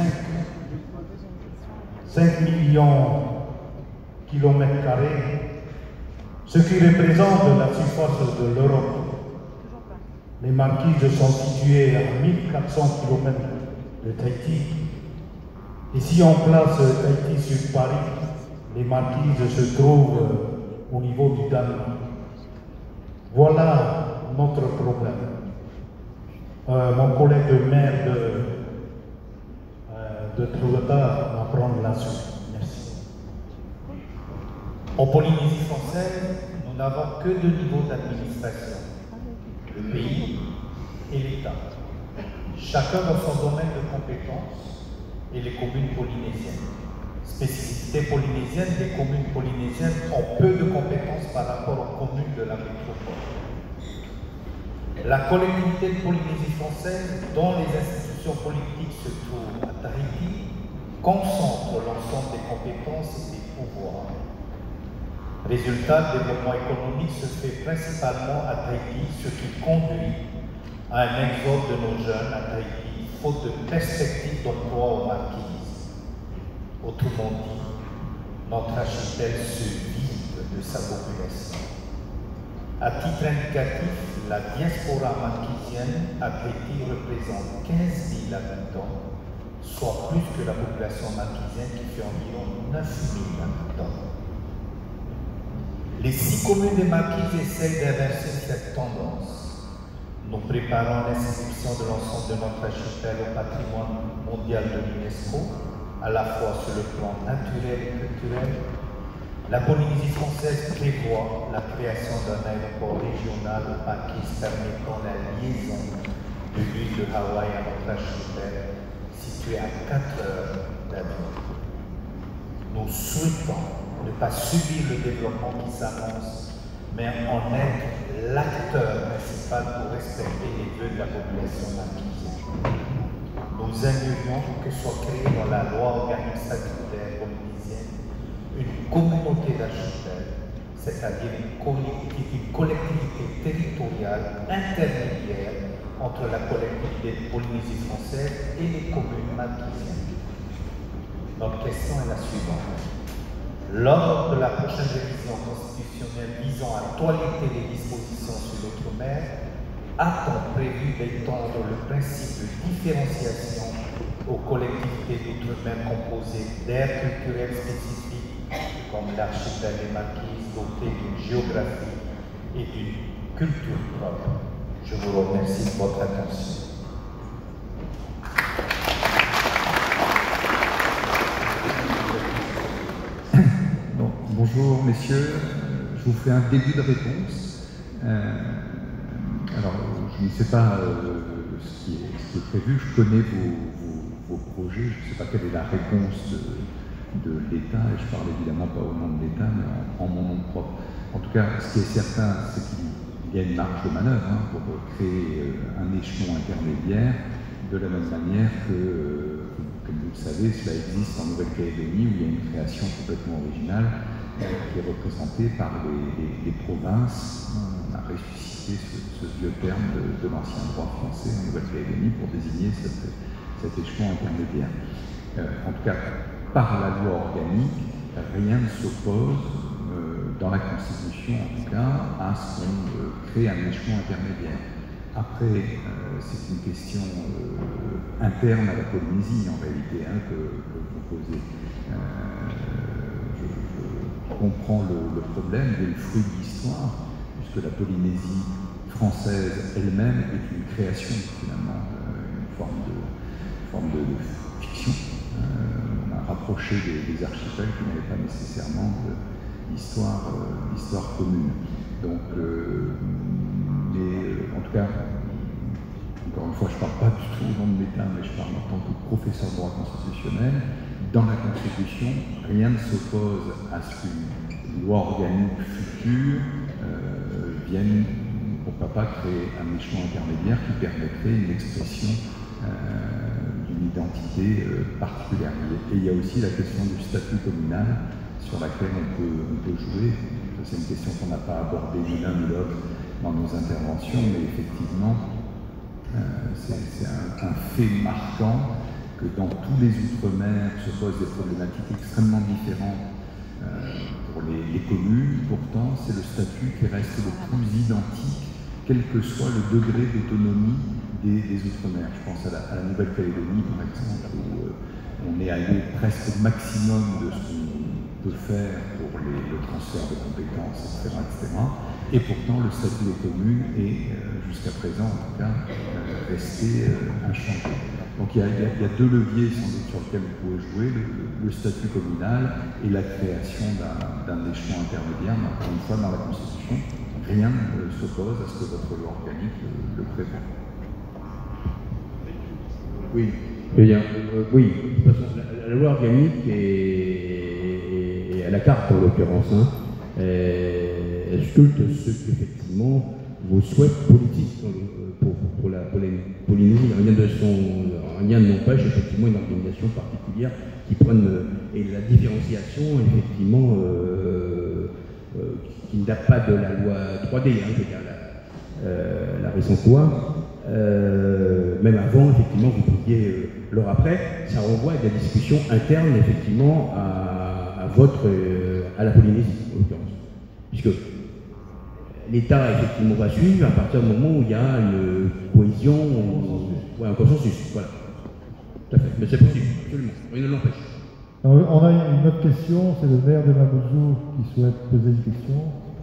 cinq millions de kilomètres carrés, ce qui représente la surface de l'Europe. Les Marquises sont situées à mille quatre cents kilomètres de Tahiti. Et si on place Tahiti sur Paris, les Marquises se trouvent au niveau du Danemark. Voilà notre problème. Euh, mon collègue maire de, euh, de Tahuata va prendre la suite. Merci. En Polynésie française, nous n'avons que deux niveaux d'administration, le pays et l'État. Chacun dans son domaine de compétences et les communes polynésiennes. Spécificité polynésienne, les communes polynésiennes ont peu de compétences par rapport aux communes de la métropole. La collectivité de Polynésie française, dont les institutions politiques se trouvent à Tahiti, concentre l'ensemble des compétences et des pouvoirs. Résultat, le développement économique se fait principalement à Tahiti, ce qui conduit à un exode de nos jeunes à Tahiti, faute de perspectives d'emploi aux Marquises. Autrement dit, notre archipel se vide de sa population. À titre indicatif, la diaspora marquisienne à Tahiti représente quinze mille habitants, soit plus que la population marquisienne qui fait environ neuf mille habitants. Les six communes des Marquises essayent d'inverser cette tendance. Nous préparons l'inscription de l'ensemble de notre archipel au patrimoine mondial de l'UNESCO, à la fois sur le plan naturel et culturel. La Polynésie française prévoit la création d'un aéroport régional aux Marquises permettant la liaison de l'île de Hawaï à notre archipel, situé à quatre heures d'avion. Nous souhaitons ne pas subir le développement qui s'annonce, mais en être l'acteur principal pour respecter les vœux de la population marquise. Nous aimerions que soit créée dans la loi organique statutaire polynésienne une communauté d'archipels c'est-à-dire une, une collectivité territoriale intermédiaire entre la collectivité de Polynésie française et les communes marquisiennes. Notre question est la suivante. Lors de la prochaine révision constitutionnelle visant à toiletter les dispositions sur l'outre-mer, a-t-on prévu d'étendre le principe de différenciation aux collectivités d'outre-mer composées d'aires culturelles spécifiques comme l'archipel des Marquises, doté d'une géographie et d'une culture propre? Je vous remercie de votre attention. Bon, bonjour messieurs, je vous fais un début de réponse. Euh, alors, je ne sais pas euh, ce, qui est, ce qui est prévu, je connais vos, vos, vos projets, je ne sais pas quelle est la réponse de, de l'État, et je parle évidemment pas au nom de l'État, mais en, en mon nom propre. En tout cas, ce qui est certain, c'est qu'il y a une marge de manœuvre hein, pour créer euh, un échelon intermédiaire, de la même manière que, euh, comme vous le savez, cela existe en Nouvelle-Calédonie, où il y a une création complètement originale euh, qui est représentée par les, les, les provinces. On a ressuscité ce, ce vieux terme de, de l'ancien droit français en Nouvelle-Calédonie pour désigner cette, cet échelon intermédiaire. Euh, en tout cas, par la loi organique, rien ne s'oppose, euh, dans la Constitution en tout cas, à ce qu'on euh, crée un échelon intermédiaire. Après, euh, c'est une question euh, interne à la Polynésie en réalité hein, que, que vous posez. Euh, je, je comprends le, le problème, il est le fruit de l'histoire, puisque la Polynésie française elle-même est une création finalement, euh, une forme de, une forme de, de fiction. Euh, on a rapproché des, des archipels qui n'avaient pas nécessairement d'histoire euh, commune. Donc, euh, mais en tout cas, encore une fois, je ne parle pas du tout au nom de l'État, mais je parle en tant que professeur de droit constitutionnel. Dans la Constitution, rien ne s'oppose à ce qu'une loi organique future euh, vienne, pourquoi pas, créer un échelon intermédiaire qui permettrait une expression euh, d'une identité euh, particulière. Et il y a aussi la question du statut communal sur laquelle on peut, on peut jouer. C'est une question qu'on n'a pas abordée ni l'un ni l'autre dans nos interventions, mais effectivement, euh, c'est un, un fait marquant que dans tous les Outre-mer se posent des problématiques extrêmement différentes euh, pour les, les communes. Pourtant, c'est le statut qui reste le plus identique, quel que soit le degré d'autonomie des, des Outre-mer. Je pense à la, à la Nouvelle-Calédonie, par exemple, où euh, on est allé presque au maximum de ce qu'on peut faire pour les, le transfert de compétences, et cetera, et cetera. Et pourtant, le statut des communes est, euh, jusqu'à présent, en tout cas, euh, resté euh, inchangé. Donc il y, a, il, y a, il y a deux leviers sans doute sur lesquels vous pouvez jouer, le, le statut communal et la création d'un échelon intermédiaire. Mais encore une fois, dans la Constitution, rien ne s'oppose à ce que votre loi organique le, le prévoit. Oui, je veux dire, euh, oui, de toute façon, la, la loi organique est, est à la carte en l'occurrence. Hein. Elle sculpte ce qu'effectivement vos souhaits politiques pour, pour, pour la Polynésie. Rien de son, rien n'empêche effectivement une organisation particulière qui prenne et la différenciation effectivement euh, euh, qui ne date pas de la loi trois D, hein, je veux dire la, euh, la récente loi. Euh, même avant, effectivement, vous pouviez euh, l'heure après, ça renvoie à des discussions internes effectivement à, à votre euh, à la Polynésie en l'occurrence, puisque l'État effectivement va suivre à partir du moment où il y a une cohésion, ou, ouais, un consensus, voilà. Tout à fait. Mais c'est possible, absolument, rien ne l'empêche. On a une autre question, c'est le maire de Mamoudzou qui souhaite poser une question.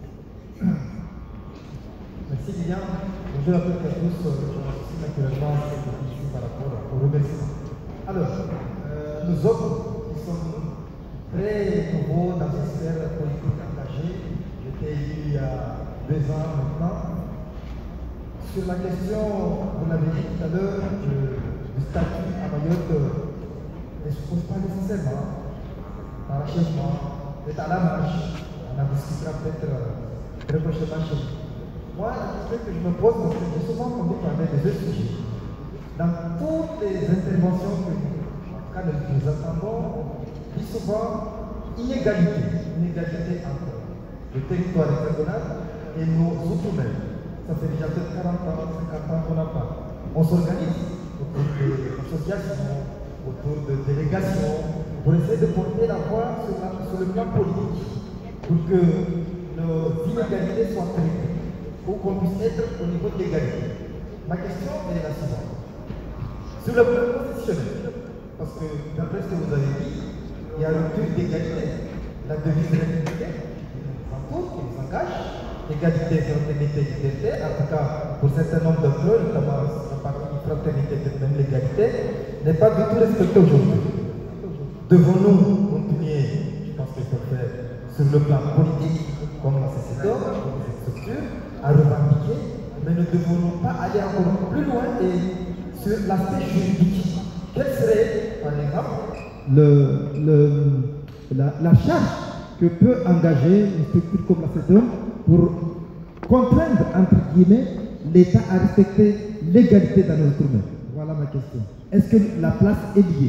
Merci Lilian. Bonjour à toutes et à tous. Je remercie naturellement cette question par rapport au remerciement. Alors, euh, nous autres qui sommes très nouveaux dans cette sphère politique engagée, j'étais élu il y a deux ans maintenant. Sur la question, vous l'avez dit tout à l'heure, du statut à Mayotte ne se pose pas nécessairement. Par achèvement, c'est à la marche. On en discutera peut-être très prochainement chez nous. Moi, la question que je me pose, parce que j'ai souvent entendu parler de deux sujets. Dans toutes les interventions que nous, quand nous entendons, on dit souvent inégalité, inégalité entre le territoire hexagonal et nos outre-mer. Ça fait déjà peut-être quarante ans, cinquante ans qu'on n'a pas. On s'organise autour d'associations, autour de délégations, pour essayer de porter la voix sur, la, sur le plan politique, pour que nos inégalités soient traitées, ou qu'on puisse être au niveau de l'égalité. Ma question est la suivante. Sur le plan constitutionnel, parce que d'après ce que vous avez dit, il y a rupture d'égalité. La devise républicaine qui nous entoure, qui nous engage, égalité, fraternité, liberté, en tout cas pour un certain nombre d'entre eux, notamment la partie fraternité, même l'égalité, n'est pas du tout respectée aujourd'hui. Devons-nous continuer, je pense qu'il faut faire sur le plan politique, comme la C C D O, comme les structures, à revendiquer, mais ne devons-nous pas aller encore plus loin et sur l'aspect juridique? Quel serait, par exemple, le, le, la, la charge que peut engager une structure comme la C C D O pour contraindre, entre guillemets, l'État à respecter l'égalité dans nos outre-mer? Voilà ma question. Est-ce que la place est liée?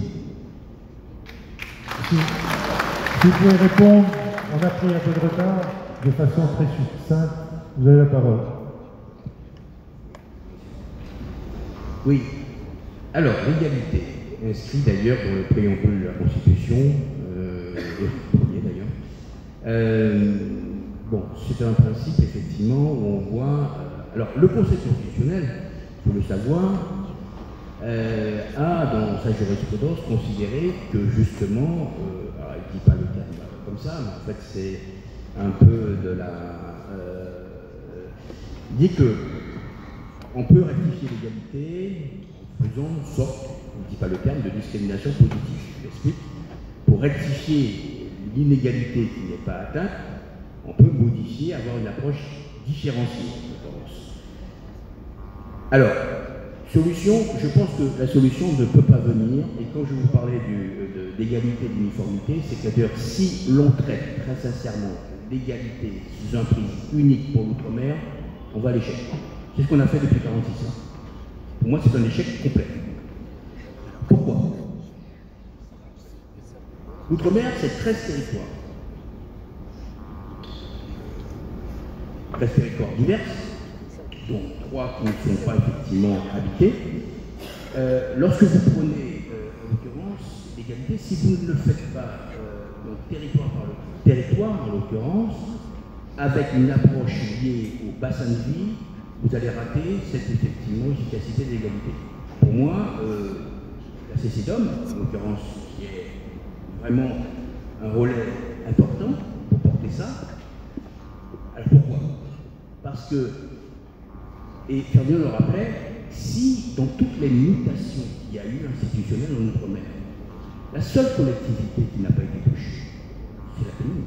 Si, si vous pouvez répondre, on a pris un peu de retard, de façon très succincte, vous avez la parole. Oui. Alors, l'égalité, inscrit d'ailleurs dans le préambule de la Constitution, euh, le premier d'ailleurs. Euh, bon, c'est un principe effectivement où on voit. Euh, alors, le Conseil constitutionnel, il faut le savoir, euh, a dans sa jurisprudence considéré que justement, euh, alors il ne dit pas le terme comme ça, mais en fait c'est un peu de la. Euh, dit que on peut rectifier l'égalité en faisant une sorte, on ne dit pas le terme, de discrimination positive. Je m'explique. Pour rectifier l'inégalité qui n'est pas atteinte, on peut modifier, avoir une approche différenciée, je pense. Alors, solution, je pense que la solution ne peut pas venir, et quand je vous parlais d'égalité et d'uniformité, c'est qu'à-dire si l'on traite très sincèrement l'égalité sous un prix unique pour l'outre-mer, on va à l'échec. C'est ce qu'on a fait depuis quarante-six ans. Pour moi, c'est un échec complet. Pourquoi? L'outre-mer, c'est treize territoires. treize territoires divers, dont trois qui ne sont pas effectivement habités. Euh, lorsque vous prenez, euh, en l'occurrence, l'égalité, si vous ne le faites pas, euh, donc territoire par le territoire, en l'occurrence, avec une approche liée au bassin de vie, vous allez rater cette effectivement efficacité de l'égalité. Pour moi, euh, la C C D O M, en l'occurrence, qui est vraiment un relais important pour porter ça. Alors pourquoi? Parce que, et Ferdinand le rappelait, si dans toutes les mutations qu'il y a eu institutionnelles en Outre-mer, la seule collectivité qui n'a pas été touchée, c'est la commune.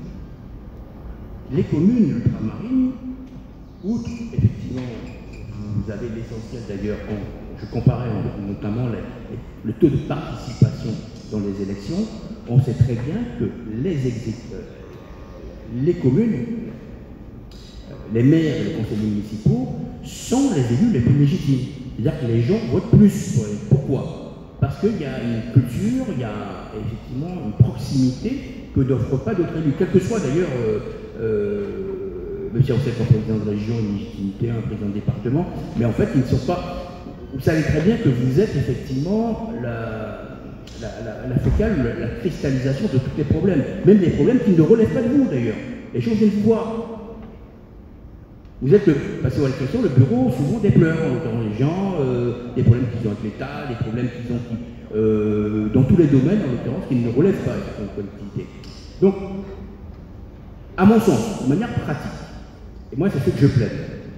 Les communes ultramarines, outre, effectivement, vous avez l'essentiel d'ailleurs, je comparais notamment les, les, le taux de participation dans les élections, on sait très bien que les, euh, les communes, les maires et les conseillers municipaux sont les élus les plus légitimes. C'est-à-dire que les gens votent plus. Pourquoi? Parce qu'il y a une culture, il y a effectivement une proximité que n'offrent pas d'autres élus, quel que soit d'ailleurs euh, euh, même si on sait qu'un président de région, une légitimité, un président de département, mais en fait, ils ne sont pas. Vous savez très bien que vous êtes effectivement la, la, la, la fécale, la, la cristallisation de tous les problèmes, même des problèmes qui ne relèvent pas de vous d'ailleurs. Les choses viennent vous voir. Vous êtes, le, passez à l'expression, le bureau souvent des pleurs, dans les gens, euh, des problèmes qu'ils ont avec l'État, des problèmes qu'ils ont qui, euh, dans tous les domaines, en l'occurrence, qui ne relèvent pas de la collectivité. Donc, à mon sens, de manière pratique, et moi c'est ce que je plaide,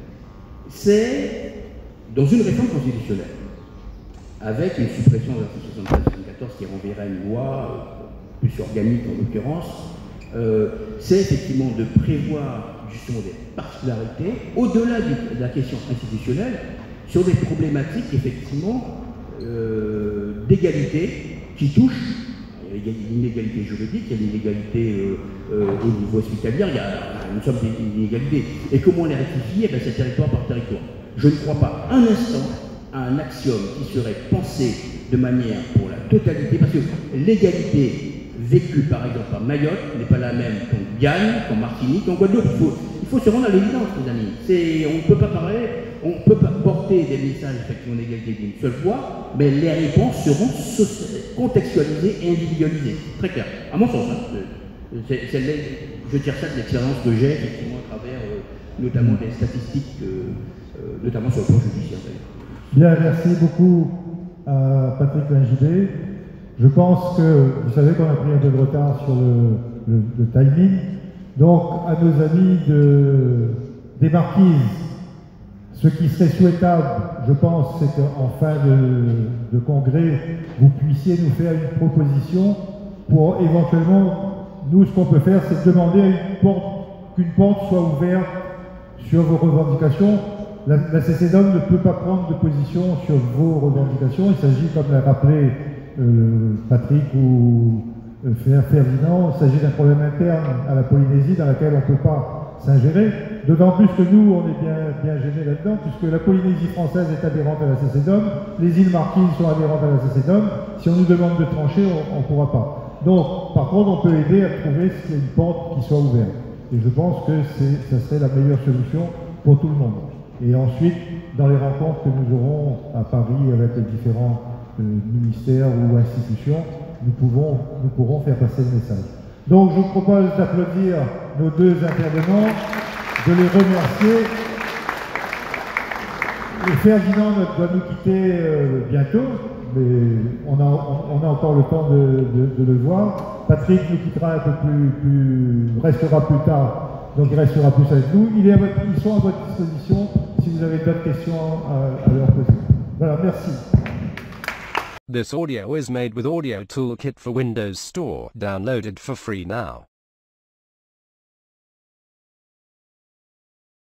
c'est dans une réforme constitutionnelle, avec une suppression de l'article soixante-treize soixante-quatorze qui renverrait une loi euh, plus organique en l'occurrence, euh, c'est effectivement de prévoir justement des particularités, au-delà de la question institutionnelle, sur des problématiques effectivement euh, d'égalité qui touchent. Il y a une inégalité juridique, il y a une inégalité euh, euh, au niveau hospitalier, il y a une somme d'inégalités. Et comment les rectifier? Eh c'est territoire par territoire. Je ne crois pas un instant à un axiome qui serait pensé de manière pour la totalité, parce que l'égalité vécue par exemple par Mayotte n'est pas la même qu'en Guyane, qu'en Martinique, qu'en Guadeloupe. Il faut, il faut se rendre à l'évidence, mes amis. C'est, on ne peut pas parler, on peut pas porter des messages effectivement d'égalité d'une seule fois, mais les réponses seront contextualisées et individualisées. Très clair. À mon sens, hein. c'est, c'est je tire ça de l'expérience que j'ai effectivement à travers euh, notamment des statistiques, euh, euh, notamment sur le plan judiciaire. Bien, merci beaucoup à Patrick Lingibé. Je pense que, vous savez qu'on a pris un peu de retard sur le, le, le timing. Donc, à nos amis de, des Marquises, ce qui serait souhaitable, je pense, c'est qu'en fin de, de congrès, vous puissiez nous faire une proposition pour éventuellement, nous, ce qu'on peut faire, c'est demander à une porte, qu'une porte soit ouverte sur vos revendications. La, la C C D O M ne peut pas prendre de position sur vos revendications. Il s'agit, comme l'a rappelé euh, Patrick ou euh, Ferdinand, il s'agit d'un problème interne à la Polynésie dans lequel on ne peut pas s'ingérer. D'autant plus que nous, on est bien, bien gênés là-dedans, puisque la Polynésie française est adhérente à la C C D O M, les îles Marquises sont adhérentes à la C C D O M. Si on nous demande de trancher, on ne pourra pas. Donc, par contre, on peut aider à trouver s'il y a une porte qui soit ouverte. Et je pense que ça serait la meilleure solution pour tout le monde. Et ensuite, dans les rencontres que nous aurons à Paris avec les différents euh, ministères ou institutions, nous, pouvons, nous pourrons faire passer le message. Donc, je vous propose d'applaudir nos deux intervenants, de les remercier. Et Ferdinand doit nous quitter euh, bientôt, mais on a, on, on a encore le temps de, de, de le voir. Patrick nous quittera un peu plus, plus restera plus tard, donc il restera plus avec nous. Il est à votre, ils sont à votre disposition si vous avez d'autres questions à, à leur poser. Voilà, merci. This audio is made with Audio Toolkit for Windows Store, downloaded for free now.